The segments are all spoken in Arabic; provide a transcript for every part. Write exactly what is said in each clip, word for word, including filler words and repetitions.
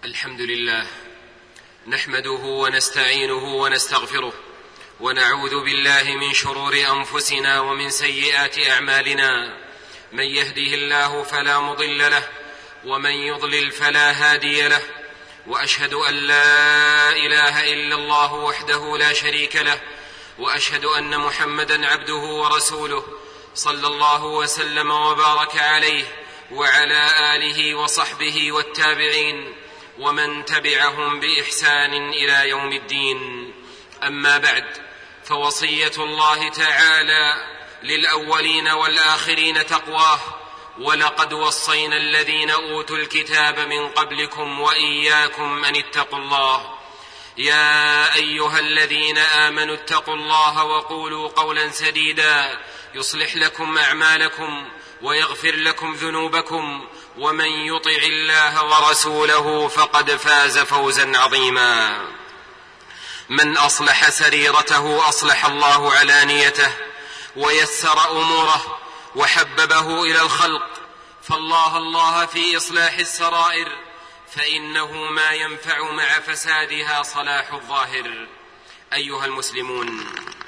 الحمد لله نحمده ونستعينه ونستغفره ونعوذ بالله من شرور أنفسنا ومن سيئات أعمالنا. من يهده الله فلا مضل له ومن يضلل فلا هادي له، وأشهد أن لا إله إلا الله وحده لا شريك له، وأشهد أن محمدا عبده ورسوله صلى الله وسلم وبارك عليه وعلى آله وصحبه والتابعين ومن تبعهم بإحسان إلى يوم الدين. أما بعد، فوصية الله تعالى للأولين والآخرين تقواه: ولقد وصينا الذين أوتوا الكتاب من قبلكم وإياكم أن اتقوا الله. يا أيها الذين آمنوا اتقوا الله وقولوا قولا سديدا يصلح لكم أعمالكم ويغفر لكم ذنوبكم، ومن يطع الله ورسوله فقد فاز فوزا عظيما. من أصلح سريرته أصلح الله علانيته ويسر أموره وحببه إلى الخلق، فالله الله في إصلاح السرائر، فإنه ما ينفع مع فسادها صلاح الظاهر. أيها المسلمون،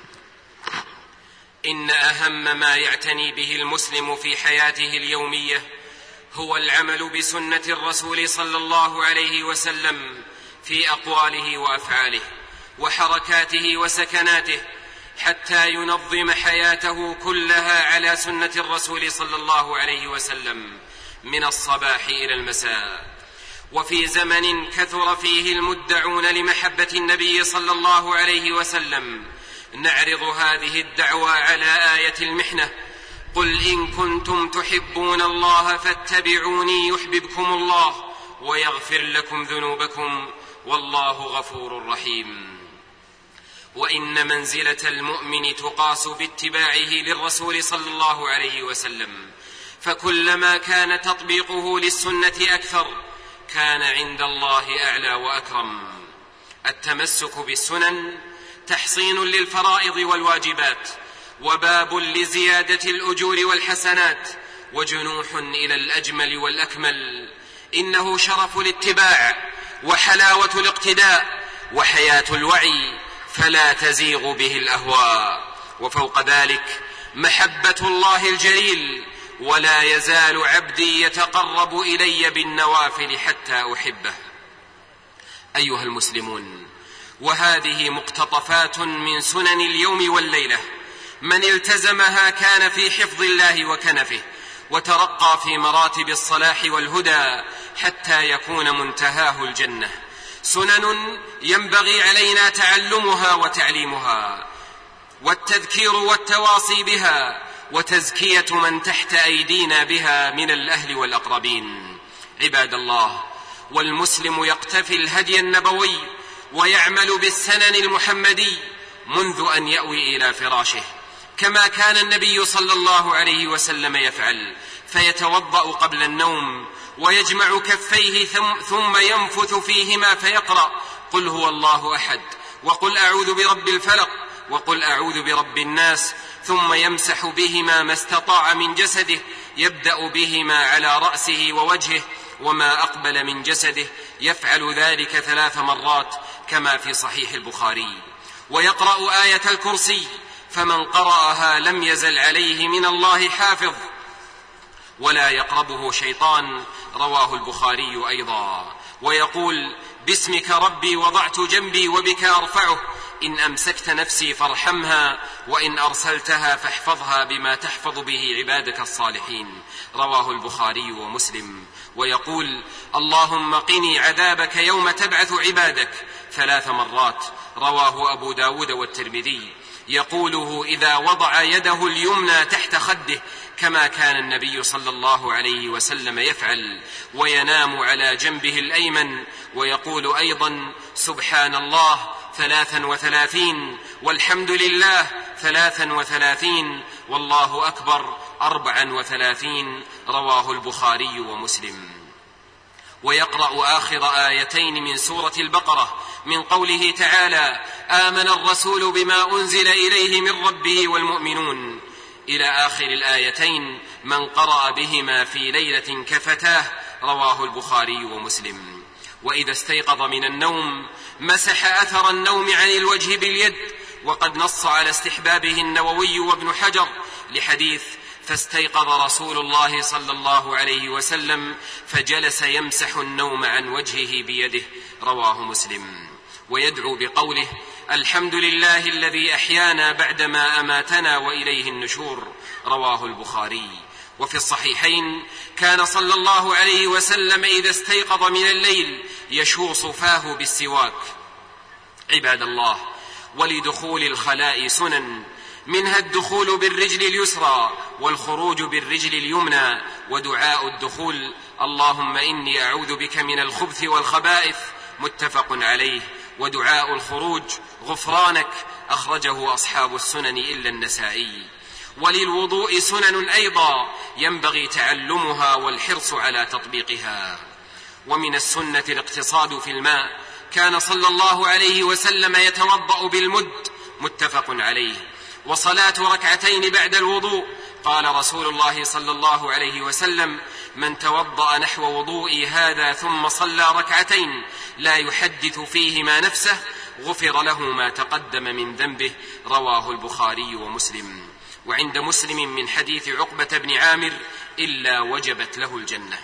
إن أهم ما يعتني به المسلم في حياته اليومية هو العمل بسنة الرسول صلى الله عليه وسلم في أقواله وأفعاله وحركاته وسكناته، حتى ينظم حياته كلها على سنة الرسول صلى الله عليه وسلم من الصباح إلى المساء. وفي زمن كثر فيه المدعون لمحبة النبي صلى الله عليه وسلم نعرض هذه الدعوة على آية المحنة: قل إن كنتم تحبون الله فاتبعوني يحببكم الله ويغفر لكم ذنوبكم والله غفور رحيم. وإن منزلة المؤمن تقاس باتباعه للرسول صلى الله عليه وسلم، فكلما كان تطبيقه للسنة أكثر كان عند الله أعلى وأكرم. التمسك بالسنن تحصين للفرائض والواجبات، وباب لزيادة الأجور والحسنات، وجنوح إلى الأجمل والأكمل. إنه شرف الاتباع وحلاوة الاقتداء وحياة الوعي، فلا تزيغ به الأهواء. وفوق ذلك محبة الله الجليل، ولا يزال عبدي يتقرب إلي بالنوافل حتى أحبه. أيها المسلمون، وهذه مقتطفات من سنن اليوم والليلة، من التزمها كان في حفظ الله وكنفه، وترقى في مراتب الصلاح والهدى حتى يكون منتهاه الجنة. سنن ينبغي علينا تعلمها وتعليمها، والتذكير والتواصي بها، وتزكية من تحت أيدينا بها من الأهل والأقربين. عباد الله، والمسلم يقتفي الهدي النبوي ويعمل بالسنن المحمدي منذ أن يأوي إلى فراشه، كما كان النبي صلى الله عليه وسلم يفعل، فيتوضأ قبل النوم ويجمع كفيه ثم ينفث فيهما فيقرأ: قل هو الله أحد، وقل أعوذ برب الفلق، وقل أعوذ برب الناس، ثم يمسح بهما ما استطاع من جسده، يبدأ بهما على رأسه ووجهه وما أقبل من جسده، يفعل ذلك ثلاث مرات كما في صحيح البخاري. ويقرأ آية الكرسي، فمن قرأها لم يزل عليه من الله حافظ ولا يقربه شيطان، رواه البخاري أيضا. ويقول: باسمك ربي وضعت جنبي وبك أرفعه، إن أمسكت نفسي فارحمها، وإن أرسلتها فاحفظها بما تحفظ به عبادك الصالحين، رواه البخاري ومسلم. ويقول: اللهم قني عذابك يوم تبعث عبادك، ثلاث مرات، رواه أبو داود والترمذي. يقوله إذا وضع يده اليمنى تحت خده، كما كان النبي صلى الله عليه وسلم يفعل، وينام على جنبه الأيمن. ويقول أيضا: سبحان الله ثلاثا وثلاثين، والحمد لله ثلاثا وثلاثين، والله أكبر أربعا وثلاثين، رواه البخاري ومسلم. ويقرأ آخر آيتين من سورة البقرة من قوله تعالى: آمن الرسول بما أنزل إليه من ربه والمؤمنون، إلى آخر الآيتين، من قرأ بهما في ليلة كفتاه، رواه البخاري ومسلم. وإذا استيقظ من النوم مسح أثر النوم عن الوجه باليد، وقد نص على استحبابه النووي وابن حجر لحديث فاستيقظ رسول الله صلى الله عليه وسلم فجلس يمسح النوم عن وجهه بيده، رواه مسلم. ويدعو بقوله الحمد لله الذي أحيانا بعدما أماتنا وإليه النشور، رواه البخاري. وفي الصحيحين كان صلى الله عليه وسلم إذا استيقظ من الليل يشوص فاه بالسواك. عباد الله، ولدخول الخلاء سنن، منها الدخول بالرجل اليسرى والخروج بالرجل اليمنى، ودعاء الدخول اللهم إني أعوذ بك من الخبث والخبائث، متفق عليه. ودعاء الخروج غفرانك، أخرجه أصحاب السنن إلا النسائي. وللوضوء سنن أيضا ينبغي تعلمها والحرص على تطبيقها. ومن السنة الاقتصاد في الماء، كان صلى الله عليه وسلم يتوضأ بالمد، متفق عليه. وصلاة ركعتين بعد الوضوء، قال رسول الله صلى الله عليه وسلم من توضأ نحو وضوئي هذا ثم صلى ركعتين لا يحدث فيهما نفسه غفر له ما تقدم من ذنبه، رواه البخاري ومسلم. وعند مسلم من حديث عقبة بن عامر إلا وجبت له الجنة.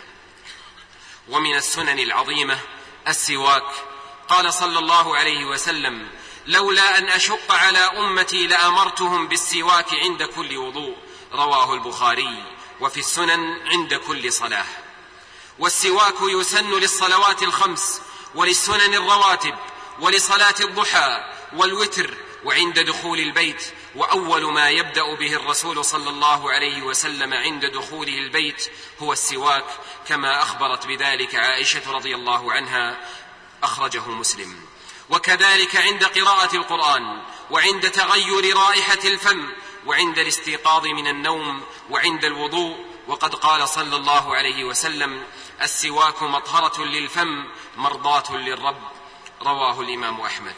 ومن السنن العظيمة السواك، قال صلى الله عليه وسلم لولا أن أشق على أمتي لأمرتهم بالسواك عند كل وضوء، رواه البخاري. وفي السنن عند كل صلاة. والسواك يسن للصلوات الخمس وللسنن الرواتب ولصلاة الضحى والوتر وعند دخول البيت. وأول ما يبدأ به الرسول صلى الله عليه وسلم عند دخوله البيت هو السواك، كما أخبرت بذلك عائشة رضي الله عنها، أخرجه مسلم. وكذلك عند قراءة القرآن، وعند تغير رائحة الفم، وعند الاستيقاظ من النوم، وعند الوضوء. وقد قال صلى الله عليه وسلم السواك مطهرة للفم مرضاة للرب، رواه الإمام أحمد.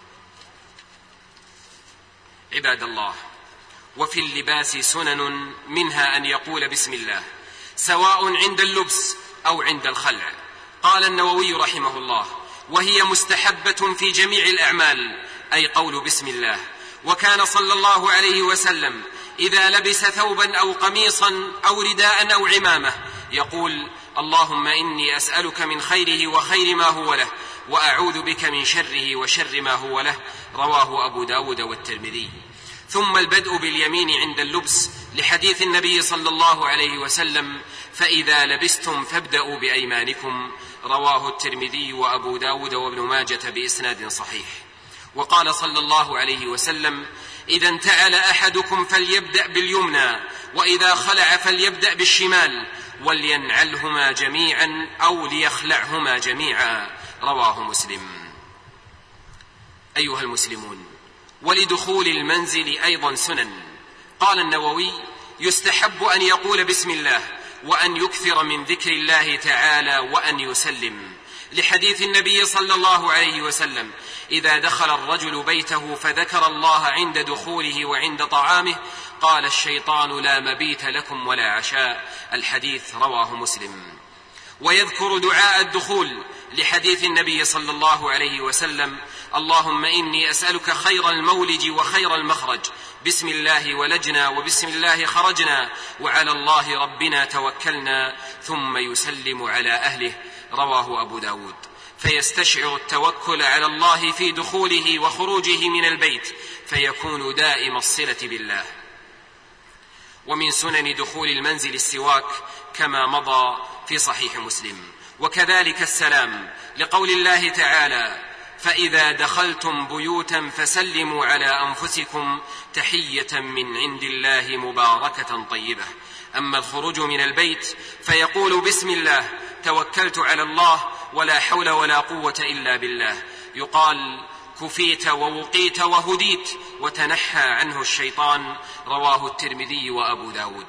عباد الله، وفي اللباس سنن، منها أن يقول بسم الله سواء عند اللبس أو عند الخلع. قال النووي رحمه الله وهي مستحبة في جميع الأعمال، أي قول بسم الله. وكان صلى الله عليه وسلم إذا لبس ثوبا أو قميصا أو رداء أو عمامة يقول اللهم إني أسألك من خيره وخير ما هو له، وأعوذ بك من شره وشر ما هو له، رواه أبو داود والترمذي. ثم البدء باليمين عند اللبس لحديث النبي صلى الله عليه وسلم فإذا لبستم فابدأوا بأيمانكم، رواه الترمذي وأبو داود وابن ماجة بإسناد صحيح. وقال صلى الله عليه وسلم إذا انتعل أحدكم فليبدأ باليمنى، وإذا خلع فليبدأ بالشمال، ولينعلهما جميعا أو ليخلعهما جميعا، رواه مسلم. أيها المسلمون، ولدخول المنزل أيضا سنن. قال النووي يستحب أن يقول بسم الله، وأن يكثر من ذكر الله تعالى، وأن يسلم، لحديث النبي صلى الله عليه وسلم إذا دخل الرجل بيته فذكر الله عند دخوله وعند طعامه قال الشيطان لا مبيت لكم ولا عشاء، الحديث رواه مسلم. ويذكر دعاء الدخول لحديث النبي صلى الله عليه وسلم اللهم إني أسألك خير المولج وخير المخرج، بسم الله ولجنا وبسم الله خرجنا وعلى الله ربنا توكلنا، ثم يسلم على أهله، رواه أبو داود. فيستشعر التوكل على الله في دخوله وخروجه من البيت، فيكون دائم الصلة بالله. ومن سنن دخول المنزل السواك كما مضى في صحيح مسلم. وكذلك السلام، لقول الله تعالى فإذا دخلتم بيوتا فسلموا على أنفسكم تحية من عند الله مباركة طيبة. أما الخروج من البيت فيقول بسم الله توكلت على الله ولا حول ولا قوة إلا بالله، يقال كفيت ووقيت وهديت وتنحى عنه الشيطان، رواه الترمذي وأبو داود.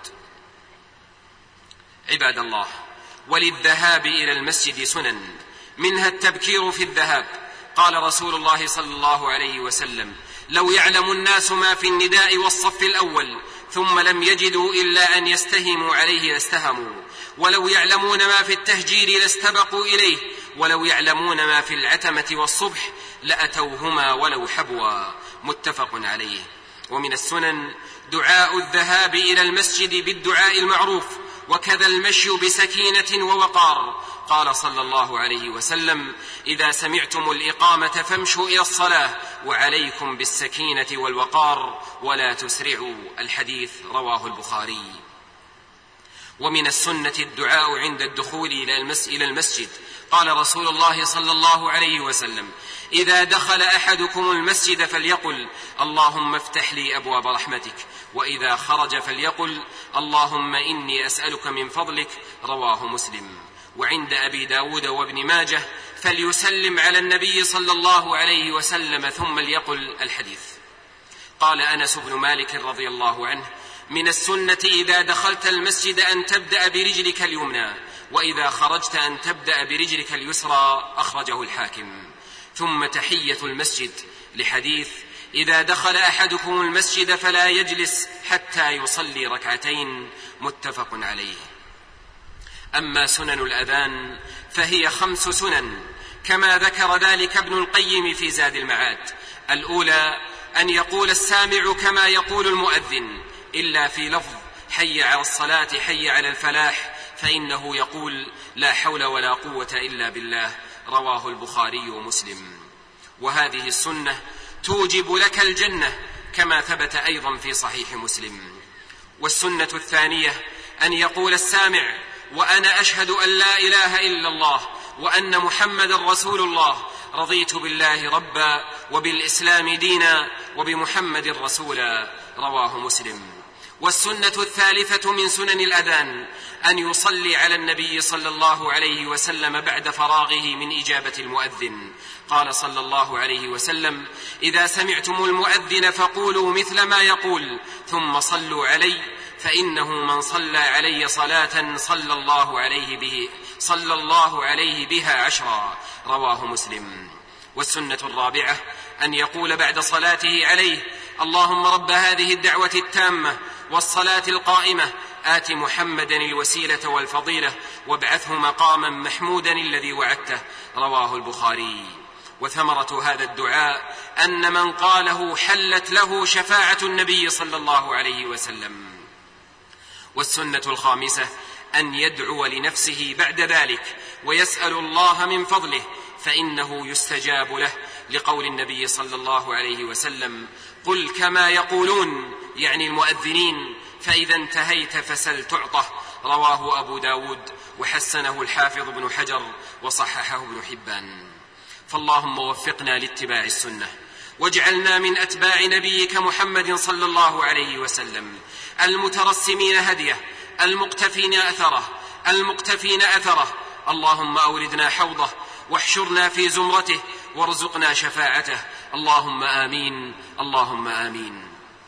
عباد الله، وللذهاب إلى المسجد سنن، منها التبكير في الذهاب. قال رسول الله صلى الله عليه وسلم لو يعلم الناس ما في النداء والصف الأول ثم لم يجدوا إلا أن يستهموا عليه لاستهموا، ولو يعلمون ما في التهجير لاستبقوا إليه، ولو يعلمون ما في العتمة والصبح لأتوهما ولو حبوا. متفق عليه. ومن السنن دعاء الذهاب إلى المسجد بالدعاء المعروف، وكذا المشي بسكينة ووقار. قال صلى الله عليه وسلم: إذا سمعتم الإقامة فامشوا إلى الصلاة، وعليكم بالسكينة والوقار ولا تسرعوا. الحديث رواه البخاري. ومن السنة الدعاء عند الدخول إلى المسجد. قال رسول الله صلى الله عليه وسلم: إذا دخل أحدكم المسجد فليقل: اللهم افتح لي أبواب رحمتك، وإذا خرج فليقل: اللهم إني أسألك من فضلك. رواه مسلم. وعند أبي داود وابن ماجه: فليسلم على النبي صلى الله عليه وسلم ثم ليقل. الحديث. قال أنس بن مالك رضي الله عنه: من السنة إذا دخلت المسجد أن تبدأ برجلك اليمنى، وإذا خرجت أن تبدأ برجلك اليسرى. أخرجه الحاكم. ثم تحية المسجد، لحديث: إذا دخل أحدكم المسجد فلا يجلس حتى يصلي ركعتين. متفق عليه. أما سنن الأذان فهي خمس سنن كما ذكر ذلك ابن القيم في زاد المعاد. الأولى أن يقول السامع كما يقول المؤذن، إلا في لفظ حي على الصلاة حي على الفلاح، فإنه يقول: لا حول ولا قوة إلا بالله. رواه البخاري ومسلم. وهذه السنة توجب لك الجنة كما ثبت أيضا في صحيح مسلم. والسنة الثانية أن يقول السامع: وأنا أشهد أن لا إله إلا الله وأن محمد رسول الله، رضيت بالله ربا وبالإسلام دينا وبمحمد رسولا. رواه مسلم. والسنة الثالثة من سنن الأذان أن يصلي على النبي صلى الله عليه وسلم بعد فراغه من إجابة المؤذن. قال صلى الله عليه وسلم: إذا سمعتم المؤذن فقولوا مثل ما يقول ثم صلوا علي، فإنه من صلى علي صلاة صلى الله عليه به صلى الله عليه بها عشرا. رواه مسلم. والسنة الرابعة أن يقول بعد صلاته عليه: اللهم رب هذه الدعوة التامة والصلاة القائمة آت محمدا الوسيلة والفضيلة وابعثه مقاما محمودا الذي وعدته. رواه البخاري. وثمرة هذا الدعاء أن من قاله حلت له شفاعة النبي صلى الله عليه وسلم. والسنة الخامسة أن يدعو لنفسه بعد ذلك ويسأل الله من فضله، فإنه يستجاب له، لقول النبي صلى الله عليه وسلم: قل كما يقولون، يعني المؤذنين، فإذا انتهيت فسل تعطه. رواه أبو داود وحسنه الحافظ ابن حجر وصححه ابن حبان. فاللهم وفقنا لاتباع السنة، واجعلنا من أتباع نبيك محمد صلى الله عليه وسلم المترسمين هديه، المقتفين أثره المقتفين أثره اللهم أوردنا حوضه واحشرنا في زمرته وارزقنا شفاعته. اللهم آمين. اللهم آمين.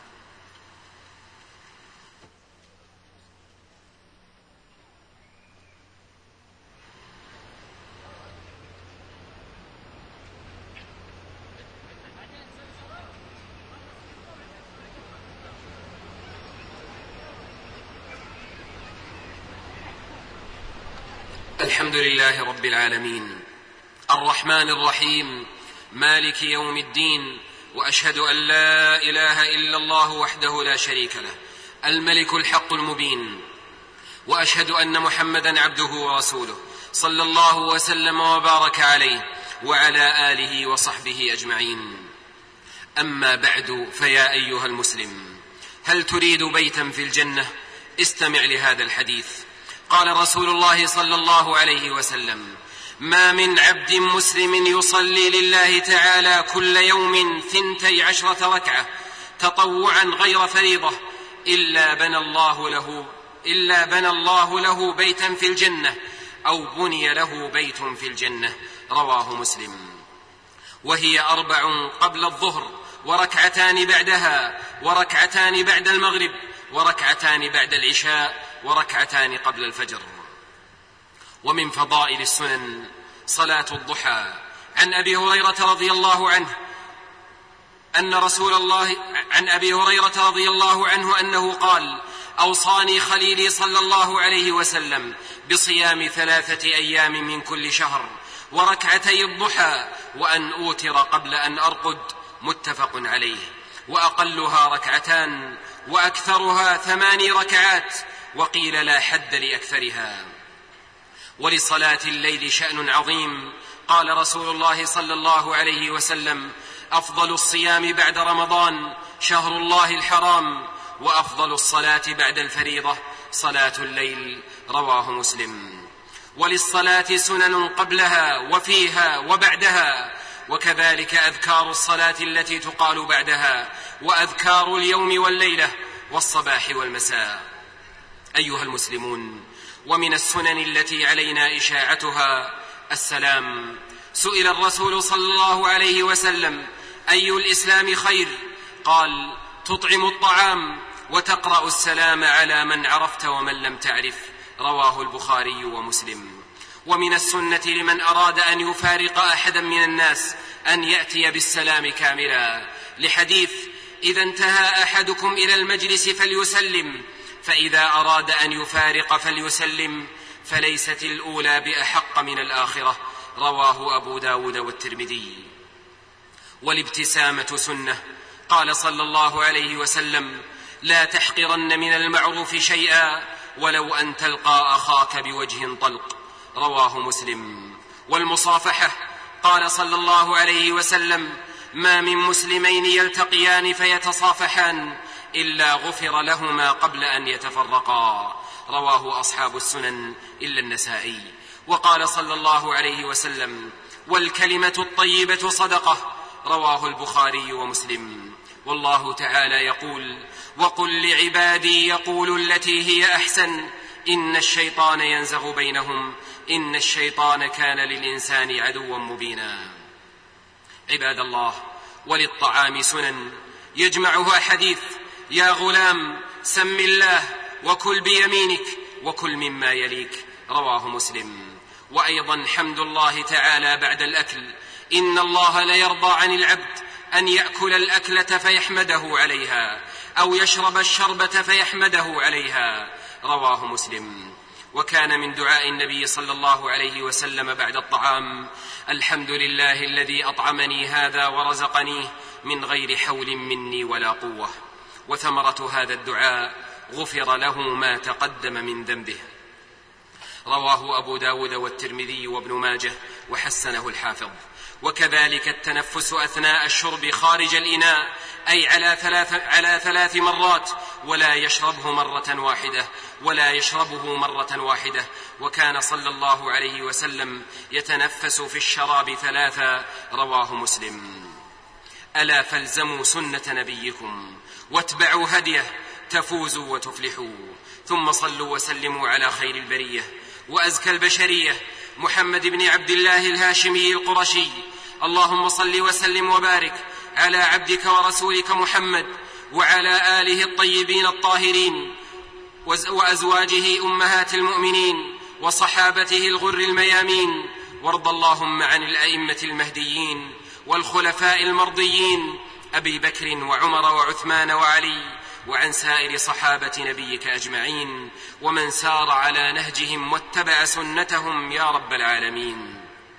الحمد لله رب العالمين، الرحمن الرحيم، مالك يوم الدين، وأشهد أن لا إله إلا الله وحده لا شريك له، الملك الحق المبين، وأشهد أن محمدا عبده ورسوله صلى الله وسلم وبارك عليه وعلى آله وصحبه أجمعين. أما بعد، فيا أيها المسلم، هل تريد بيتا في الجنة؟ استمع لهذا الحديث. قال رسول الله صلى الله عليه وسلم: ما من عبد مسلم يصلي لله تعالى كل يوم ثنتي عشرة ركعة تطوعا غير فريضة إلا بنى الله له إلا بنى الله له بيتا في الجنة، أو بني له بيت في الجنة. رواه مسلم. وهي أربع قبل الظهر، وركعتان بعدها، وركعتان بعد المغرب، وركعتان بعد العشاء، وركعتان قبل الفجر. ومن فضائل السنن صلاة الضحى. عن أبي هريرة رضي الله عنه أن رسول الله عن أبي هريرة رضي الله عنه أنه قال: أوصاني خليلي صلى الله عليه وسلم بصيام ثلاثة أيام من كل شهر وركعتي الضحى وأن أوتر قبل أن أرقد، متفق عليه. وأقلها ركعتان وأكثرها ثماني ركعات، وقيل لا حد لأكثرها. ولصلاة الليل شأن عظيم، قال رسول الله صلى الله عليه وسلم: أفضل الصيام بعد رمضان شهر الله الحرام، وأفضل الصلاة بعد الفريضة صلاة الليل، رواه مسلم. وللصلاة سنن قبلها وفيها وبعدها، وكذلك أذكار الصلاة التي تقال بعدها، وأذكار اليوم والليلة والصباح والمساء. أيها المسلمون، ومن السنن التي علينا إشاعتها السلام. سئل الرسول صلى الله عليه وسلم: أي الإسلام خير؟ قال: تطعم الطعام وتقرأ السلام على من عرفت ومن لم تعرف، رواه البخاري ومسلم. ومن السنة لمن أراد أن يفارق أحدا من الناس أن يأتي بالسلام كاملا، لحديث: إذا انتهى أحدكم إلى المجلس فليسلم، فإذا أراد أن يفارق فليسلم، فليست الأولى بأحق من الآخرة، رواه أبو داود والترمذي. والابتسامة سنة، قال صلى الله عليه وسلم: لا تحقرن من المعروف شيئا ولو أن تلقى أخاك بوجه طلق، رواه مسلم. والمصافحة، قال صلى الله عليه وسلم: ما من مسلمين يلتقيان فيتصافحان إلا غفر لهما قبل أن يتفرقا، رواه أصحاب السنن إلا النسائي. وقال صلى الله عليه وسلم: والكلمة الطيبة صدقة، رواه البخاري ومسلم. والله تعالى يقول: وقل لعبادي يقولوا التي هي أحسن إن الشيطان ينزغ بينهم إن الشيطان كان للإنسان عدوا مبينا. عباد الله، وللطعام سنن يجمعها حديث: يا غلام سم الله وكل بيمينك وكل مما يليك، رواه مسلم. وأيضا حمد الله تعالى بعد الأكل، إن الله ليرضى عن العبد أن يأكل الأكلة فيحمده عليها، أو يشرب الشربة فيحمده عليها، رواه مسلم. وكان من دعاء النبي صلى الله عليه وسلم بعد الطعام: الحمد لله الذي أطعمني هذا ورزقنيه من غير حول مني ولا قوة. وثمرة هذا الدعاء: غفر له ما تقدم من ذنبه، رواه أبو داود والترمذي وابن ماجه وحسنه الحافظ. وكذلك التنفس أثناء الشرب خارج الإناء، أي على ثلاث, على ثلاث مرات، ولا يشربه مرة واحدة ولا يشربه مرة واحدة. وكان صلى الله عليه وسلم يتنفس في الشراب ثلاثا، رواه مسلم. ألا فالزموا سنة نبيكم واتبعوا هديه تفوزوا وتفلحوا. ثم صلوا وسلموا على خير البرية وأزكى البشرية محمد بن عبد الله الهاشمي القرشي. اللهم صل وسلم وبارك على عبدك ورسولك محمد وعلى آله الطيبين الطاهرين وأزواجه أمهات المؤمنين وصحابته الغر الميامين. وارض اللهم عن الأئمة المهديين والخلفاء المرضيين أبي بكر وعمر وعثمان وعلي، وعن سائر صحابة نبيك أجمعين، ومن سار على نهجهم واتبع سنتهم يا رب العالمين.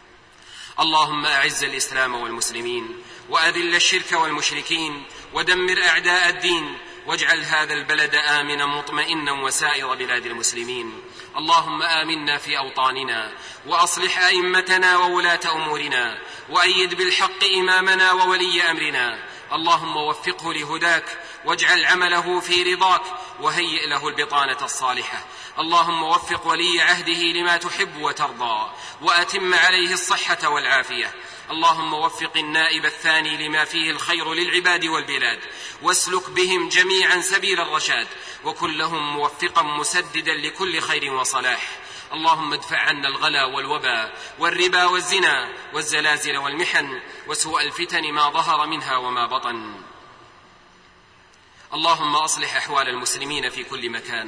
اللهم أعز الإسلام والمسلمين وأذل الشرك والمشركين ودمر أعداء الدين، واجعل هذا البلد آمنا مطمئنا وسائر بلاد المسلمين. اللهم آمنا في أوطاننا وأصلح أئمتنا وولاة أمورنا، وأيد بالحق إمامنا وولي أمرنا. اللهم وفقه لهداك واجعل عمله في رضاك وهيئ له البطانة الصالحة. اللهم وفق ولي عهده لما تحب وترضى وأتم عليه الصحة والعافية. اللهم وفق النائب الثاني لما فيه الخير للعباد والبلاد، واسلك بهم جميعا سبيل الرشاد، وكن لهم موفقا مسددا لكل خير وصلاح. اللهم ادفع عنا الغلا والوبا والربا والزنا والزلازل والمحن وسوء الفتن ما ظهر منها وما بطن. اللهم أصلح أحوال المسلمين في كل مكان.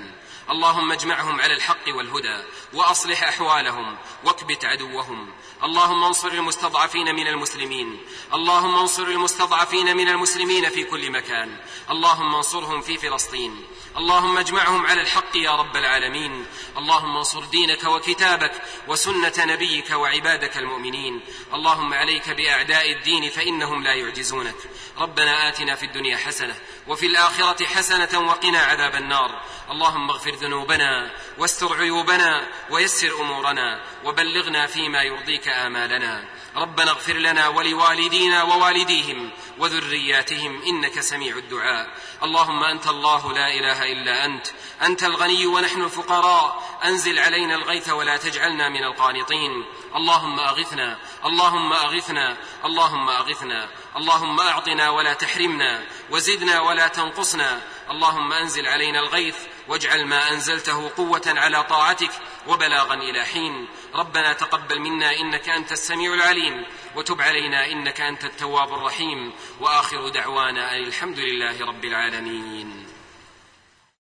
اللهم اجمعهم على الحق والهدى وأصلح أحوالهم واكبت عدوهم. اللهم انصر المستضعفين من المسلمين اللهم انصر المستضعفين من المسلمين في كل مكان. اللهم انصرهم في فلسطين. اللهم اجمعهم على الحق يا رب العالمين. اللهم انصر دينك وكتابك وسنة نبيك وعبادك المؤمنين. اللهم عليك بأعداء الدين فإنهم لا يعجزونك. ربنا آتنا في الدنيا حسنة وفي الآخرة حسنة وقنا عذاب النار. اللهم اغفر ذنوبنا واستر عيوبنا ويسر أمورنا وبلغنا فيما يرضيك آمالنا. ربنا اغفر لنا ولوالدينا ووالديهم وذرياتهم إنك سميع الدعاء. اللهم أنت الله لا إله إلا أنت أنت الغني ونحن الفقراء. أنزل علينا الغيث ولا تجعلنا من القانطين. اللهم أغثنا اللهم أغثنا اللهم أغثنا. اللهم أعطنا ولا تحرمنا وزدنا ولا تنقصنا. اللهم أنزل علينا الغيث واجعل ما أنزلته قوة على طاعتك وبلاغا إلى حين. ربنا تقبل منا إنك أنت السميع العليم وتب علينا إنك أنت التواب الرحيم. وآخر دعوانا أن الحمد لله رب العالمين.